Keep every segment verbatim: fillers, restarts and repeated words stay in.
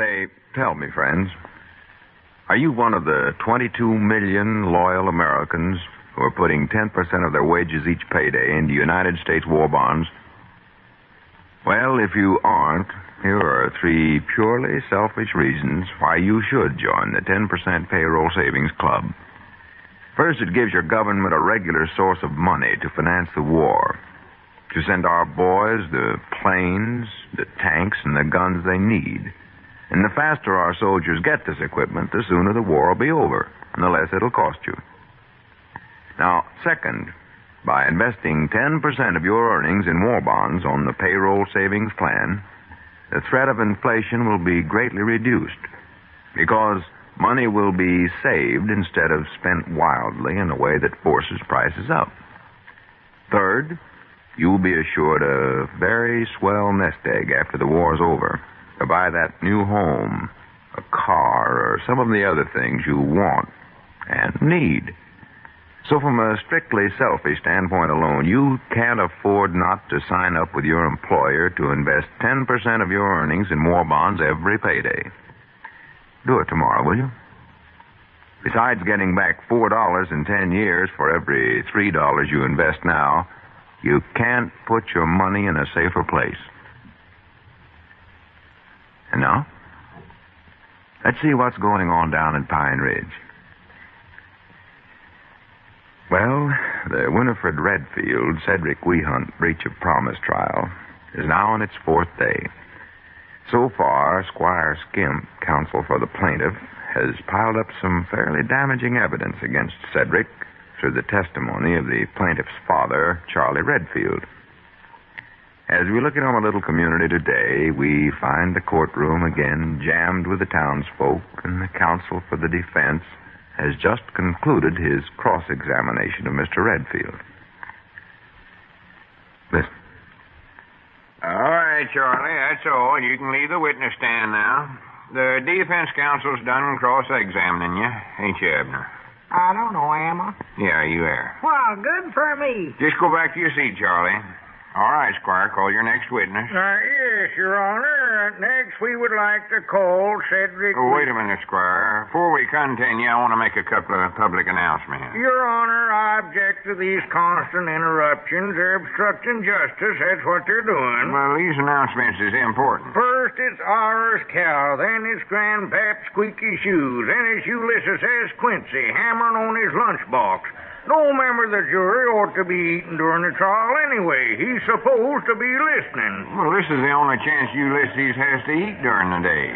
Say, tell me, friends, are you one of the twenty-two million loyal Americans who are putting ten percent of their wages each payday into United States war bonds? Well, if you aren't, here are three purely selfish reasons why you should join the ten percent Payroll Savings Club. First, it gives your government a regular source of money to finance the war, to send our boys the planes, the tanks, and the guns they need. And the faster our soldiers get this equipment, the sooner the war will be over, and the less it'll cost you. Now, second, by investing ten percent of your earnings in war bonds on the payroll savings plan, the threat of inflation will be greatly reduced, because money will be saved instead of spent wildly in a way that forces prices up. Third, you'll be assured a very swell nest egg after the war's over, to buy that new home, a car, or some of the other things you want and need. So from a strictly selfish standpoint alone, you can't afford not to sign up with your employer to invest ten percent of your earnings in war bonds every payday. Do it tomorrow, will you? Besides getting back four dollars in ten years for every three dollars you invest now, you can't put your money in a safer place. And now, let's see what's going on down in Pine Ridge. Well, the Winifred Redfield Cedric Wehunt breach of promise trial is now on its fourth day. So far, Squire Skimp, counsel for the plaintiff, has piled up some fairly damaging evidence against Cedric through the testimony of the plaintiff's father, Charlie Redfield. As we look into our little community today, we find the courtroom again jammed with the townsfolk, and the counsel for the defense has just concluded his cross-examination of Mister Redfield. Listen. All right, Charlie, that's all. You can leave the witness stand now. The defense counsel's done cross-examining you, ain't you, Abner? I don't know, am I? Yeah, you are. Well, good for me. Just go back to your seat, Charlie. All right, Squire, call your next witness. Uh, yes, Your Honor. Uh, next, we would like to call Cedric... Oh, wait a minute, Squire. Before we continue, I want to make a couple of public announcements. Your Honor, I object to these constant interruptions. They're obstructing justice. That's what they're doing. Well, these announcements is important. First, it's Ours cow. Then it's Grandpap Squeaky Shoes. Then it's Ulysses S. Quincy hammering on his lunchbox. No member of the jury ought to be eating during the trial anyway. He's supposed to be listening. Well, this is the only chance Ulysses has to eat during the day.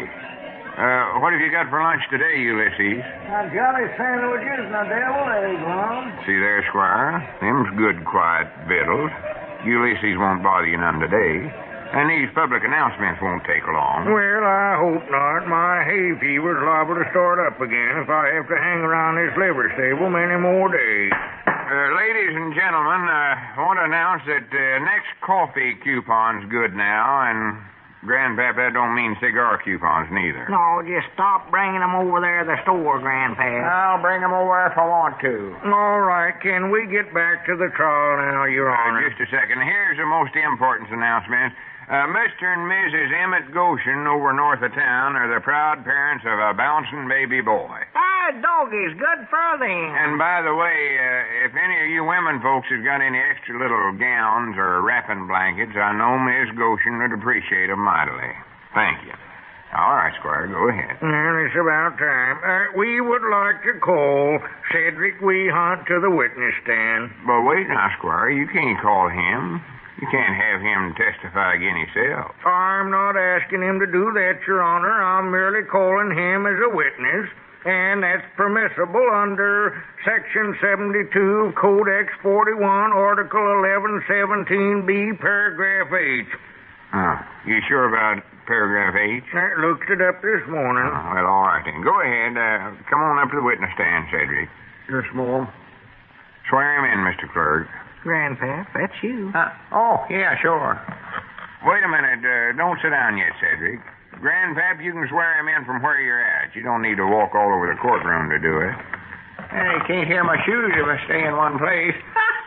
Uh, what have you got for lunch today, Ulysses? A jelly sandwiches and a deviled egg, Lon. See there, Squire? Them's good, quiet victuals. Ulysses won't bother you none today. And these public announcements won't take long. Well, I hope not. My hay fever's liable to start up again if I have to hang around this liver stable many more days. Uh, ladies and gentlemen, uh, I want to announce that uh, next coffee coupon's good now, and Grandpap, that don't mean cigar coupons neither. No, just stop bringing them over there to the store, Grandpap. I'll bring them over if I want to. All right, can we get back to the trial now, Your Honor? Uh, just a second. Here's the most important announcement. Uh, Mister and Missus Emmett Goshen over north of town are the proud parents of a bouncing baby boy. Ah, doggies, good for them. And by the way, uh, if any of you women folks has got any extra little gowns or wrapping blankets, I know Miss Goshen would appreciate them mightily. Thank you. All right, Squire, go ahead. Well, it's about time. Uh, we would like to call Cedric Wehunt to the witness stand. But wait now, Squire, you can't call him. You can't have him testify again himself. I'm not asking him to do that, Your Honor. I'm merely calling him as a witness, and that's permissible under Section seventy-two of Codex forty-one, Article eleven seventeen B, Paragraph H. Oh, you sure about Paragraph H? I looked it up this morning. Oh, well, all right then. Go ahead. Uh, come on up to the witness stand, Cedric. Yes, ma'am. Swear him in, Mister Clerk. Grandpap, that's you. Uh, oh, yeah, sure. Wait a minute. Uh, don't sit down yet, Cedric. Grandpap, you can swear him in from where you're at. You don't need to walk all over the courtroom to do it. Hey, you can't hear my shoes if I stay in one place.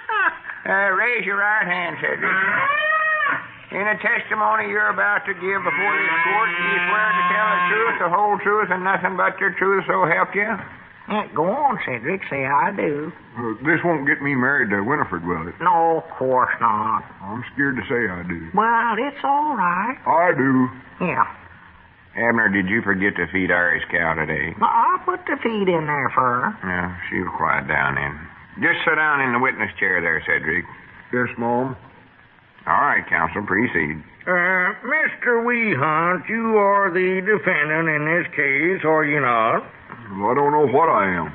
uh, raise your right hand, Cedric. In a testimony you're about to give before this court, do you swear to tell the truth, the whole truth and nothing but your truth, so help you? Yeah, go on, Cedric. Say I do. Uh, this won't get me married to Winifred, will it? No, of course not. I'm scared to say I do. Well, it's all right. I do. Yeah. Abner, did you forget to feed Iris cow today? Well, I'll put the feed in there for her. Yeah, she'll quiet down then. Just sit down in the witness chair there, Cedric. Yes, Mom. All right, counsel, proceed. Uh, Mister Weehunt, you are the defendant in this case, are you not? Well, I don't know what I am.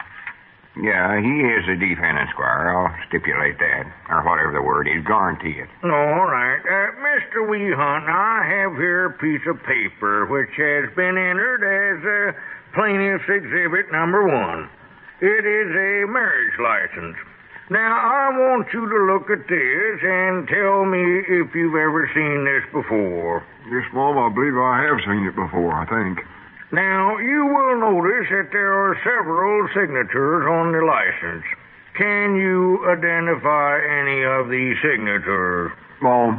Yeah, he is a defendant, Squire. I'll stipulate that. Or whatever the word is. Guarantee it. All right. Uh, Mister Weehunt, I have here a piece of paper which has been entered as uh, plaintiff's exhibit number one. It is a marriage license. Now, I want you to look at this and tell me if you've ever seen this before. Yes, Mom, I believe I have seen it before, I think. Now, you will notice that there are several signatures on the license. Can you identify any of these signatures? Mom.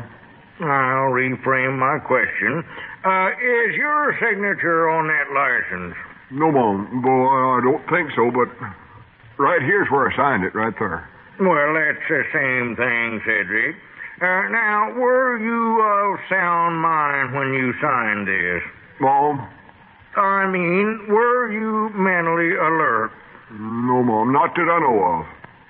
I'll reframe my question. Uh, is your signature on that license? No, Mom. Well, I don't think so, but right here's where I signed it, right there. Well, that's the same thing, Cedric. Uh, now, were you of sound mind when you signed this? Mom? I mean, were you mentally alert? No, Mom. Not that I know of.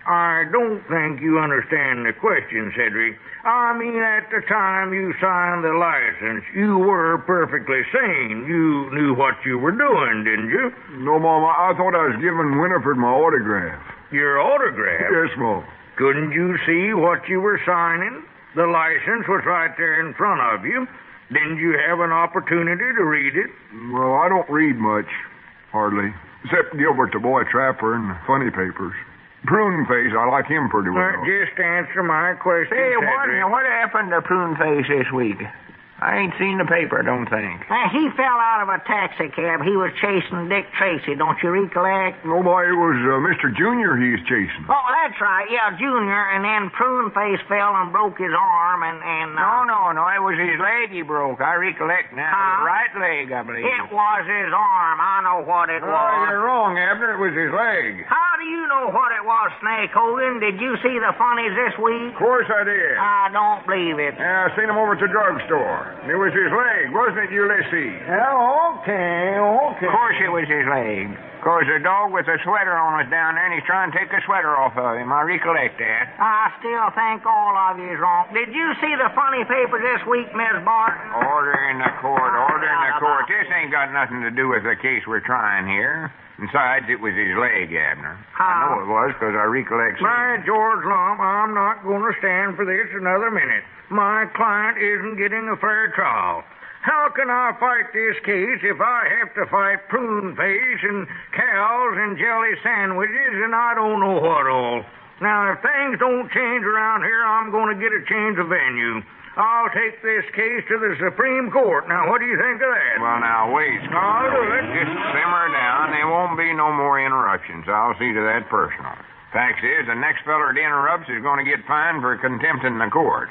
I don't think you understand the question, Cedric. I mean, at the time you signed the license, you were perfectly sane. You knew what you were doing, didn't you? No, Mom. I, I thought I was giving Winifred my autograph. Your autograph? Yes, Mom. Couldn't you see what you were signing? The license was right there in front of you. Didn't you have an opportunity to read it? Well, I don't read much, hardly. Except Gilbert the Boy Trapper and the funny papers. Prune Face, I like him pretty well. Uh, just answer my question, Hey, what, Cedric. what happened to Prune Face this week? I ain't seen the paper, I don't think. Uh, he fell out of a taxi cab. He was chasing Dick Tracy, don't you recollect? Nobody, it was uh, Mister Junior he was chasing. Oh, that's right. Yeah, Junior. And then Prune Face fell and broke his arm and... and uh, No, no, no, it was his leg he broke. I recollect now. Huh? Right leg, I believe. It was his arm. I know what it Oh, was. you're wrong, Abner. It was his leg. How do you know what it was, Snake Hogan? Did you see the funnies this week? Of course I did. I don't believe it. Yeah, I seen him over at the drugstore. It was his leg, wasn't it, Ulysses? Yeah, okay, okay. Of course it was his leg. Of course, the dog with the sweater on was down there, and he's trying to take the sweater off of him. I recollect that. I still think all of you is wrong. Did you see the funny paper this week, Miss Barton? Order in the court, order in the court. This ain't got nothing to do with the case we're trying here. Besides, it was his leg, Abner. I How? know it was, because I recollect seeing My it. George Lump, I'm not going to stand for this another minute. My client isn't getting a fair trial. How can I fight this case if I have to fight Prune Face and cows and jelly sandwiches and I don't know what all? Now, if things don't change around here, I'm going to get a change of venue. I'll take this case to the Supreme Court. Now, what do you think of that? Well, now, wait. I'll do it. Just simmer down. There won't be no more interruptions. I'll see to that personal. Fact is, the next feller that interrupts is going to get fined for contempt in the court.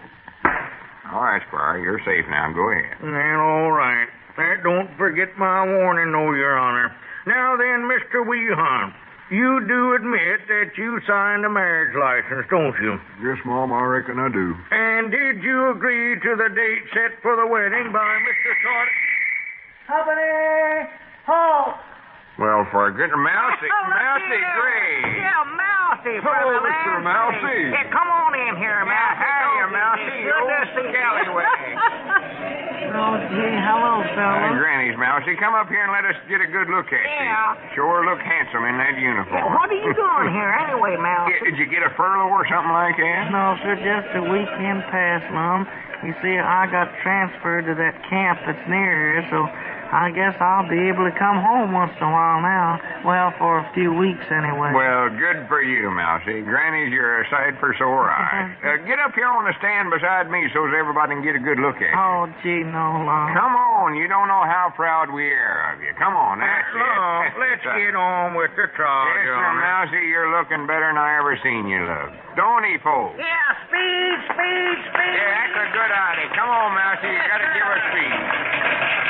All right, Squire, you're safe now. Go ahead. Well, all right. That don't forget my warning, no, Your Honor. Now then, Mister Weehunt, you do admit that you signed a marriage license, don't you? Yes, Mom, I reckon I do. And did you agree to the date set for the wedding by Mister Sort? Company, halt! Well, for a good Mousy, Oh, look Mousy here. Gray. Yeah, Mousy, Hello, brother Mister Lansing. Mousy. Yeah, come on in here, Yeah, Mousy. hiya, Don't Mousy, be- you Good to old see you. scallywag. Oh, gee, hello, Uh, fella. Granny's Mousy, come up here and let us get a good look at Yeah. you. Sure look handsome in that uniform. What are you doing here anyway, Mousy? Yeah, did you get a furlough or something like that? No, sir, just a weekend pass, Mom. You see, I got transferred to that camp that's near here, so I guess I'll be able to come home once in a while now. Well, for a few weeks anyway. Well, good for you, Mousy. Granny's, you're a sight for sore eyes. Uh, get up here on the stand beside me so that everybody can get a good look at you. Oh, gee, no, Lon. Come on, you don't know how proud we are of you. Come on, that's it. Lump, let's get on with the trial, Yes, Your sir, Honor. Mousy, you're looking better than I ever seen you look. Don't he, folks? Yeah, speed, speed, speed. Yeah, that's a good idea. Come on, Mousy, you gotta give us speed.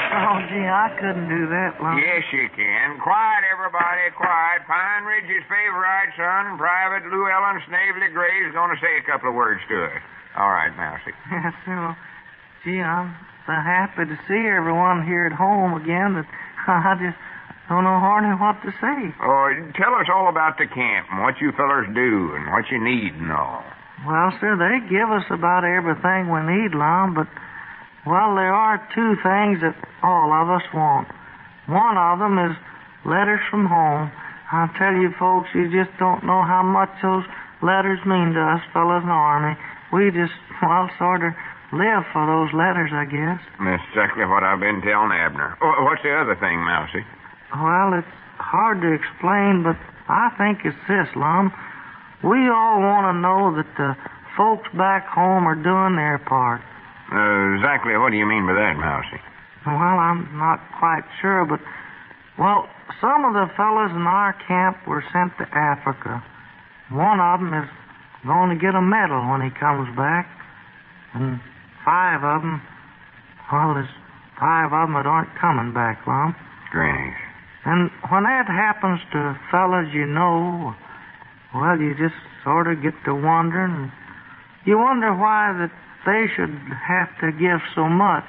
Oh, gee, I couldn't do that, Lum. Yes, you can. Quiet, everybody, quiet. Pine Ridge's favorite son, Private Lou Ellen Snavely Gray, is going to say a couple of words to us. All right, Mousy. Yes, sir. Gee, I'm so happy to see everyone here at home again that I just don't know hardly what to say. Oh, tell us all about the camp and what you fellers do and what you need and all. Well, sir, they give us about everything we need, Lum, but, well, there are two things that all of us want. One of them is letters from home. I'll tell you, folks, you just don't know how much those letters mean to us fellas in the Army. We just, well, sort of live for those letters, I guess. That's exactly what I've been telling Abner. Oh, what's the other thing, Mousy? Well, it's hard to explain, but I think it's this, Lum. We all want to know that the folks back home are doing their part. Uh, exactly what do you mean by that, Mousy? Well, I'm not quite sure, but, well, some of the fellas in our camp were sent to Africa. One of them is going to get a medal when he comes back. And five of them, well, there's five of them that aren't coming back, Lum. Strange. And when that happens to fellas you know, well, you just sort of get to wondering. You wonder why that they should have to give so much.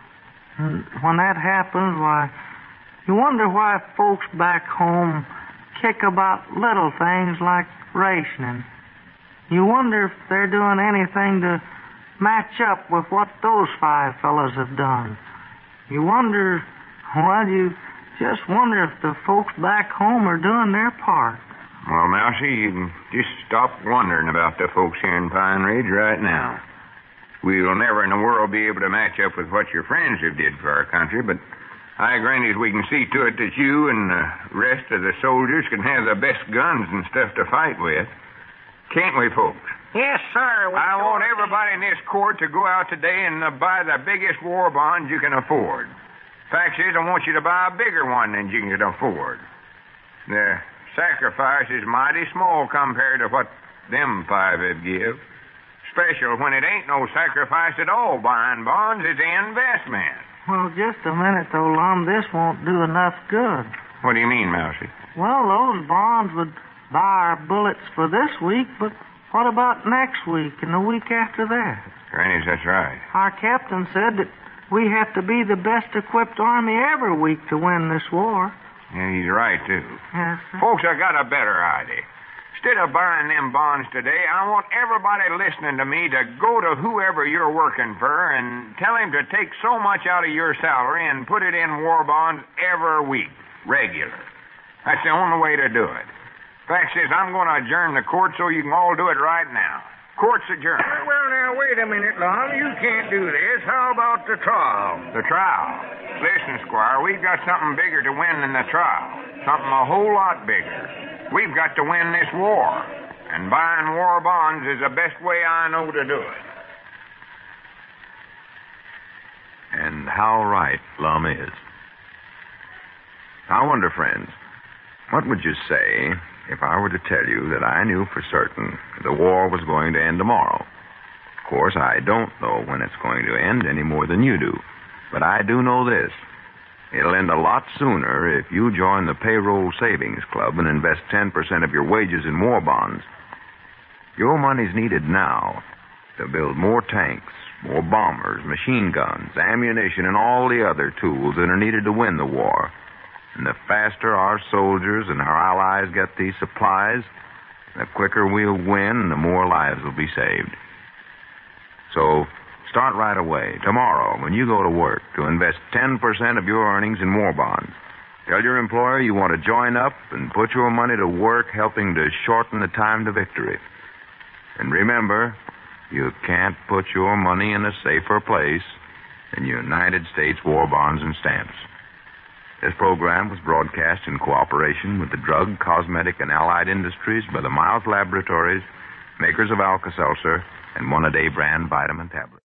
And when that happens, why, you wonder why folks back home kick about little things like rationing. You wonder if they're doing anything to match up with what those five fellas have done. You wonder, well, you just wonder if the folks back home are doing their part. Well, Mousy, you can just stop wondering about the folks here in Pine Ridge right now. We'll never in the world be able to match up with what your friends have did for our country, but I grant we can see to it that you and the rest of the soldiers can have the best guns and stuff to fight with. Can't we, folks? Yes, sir. We I want sure everybody in this court to go out today and uh, buy the biggest war bonds you can afford. Fact is, I want you to buy a bigger one than you can afford. The sacrifice is mighty small compared to what them five have give. Special when it ain't no sacrifice at all buying bonds. It's an investment. Well, just a minute, though, Lum. This won't do enough good. What do you mean, Mousy? Well, those bonds would buy our bullets for this week, but what about next week and the week after that? Granny, that's right. Our captain said that we have to be the best-equipped army every week to win this war. Yeah, he's right, too. Yes, sir. Folks, I got a better idea. Instead of buying them bonds today, I want everybody listening to me to go to whoever you're working for and tell him to take so much out of your salary and put it in war bonds every week, regular. That's the only way to do it. Fact is, I'm going to adjourn the court so you can all do it right now. Court's adjourned. Well, now, wait a minute, Lum. You can't do this. How about the trial? The trial. Listen, Squire, we've got something bigger to win than the trial. Something a whole lot bigger. We've got to win this war. And buying war bonds is the best way I know to do it. And how right Lum is. I wonder, friends, what would you say if I were to tell you that I knew for certain the war was going to end tomorrow? Of course, I don't know when it's going to end any more than you do. But I do know this. It'll end a lot sooner if you join the Payroll Savings Club and invest ten percent of your wages in war bonds. Your money's needed now to build more tanks, more bombers, machine guns, ammunition, and all the other tools that are needed to win the war. And the faster our soldiers and our allies get these supplies, the quicker we'll win and the more lives will be saved. So start right away, tomorrow, when you go to work, to invest ten percent of your earnings in war bonds. Tell your employer you want to join up and put your money to work helping to shorten the time to victory. And remember, you can't put your money in a safer place than United States war bonds and stamps. This program was broadcast in cooperation with the Drug, Cosmetic, and Allied Industries by the Miles Laboratories, makers of Alka-Seltzer and One-A-Day brand vitamin tablets.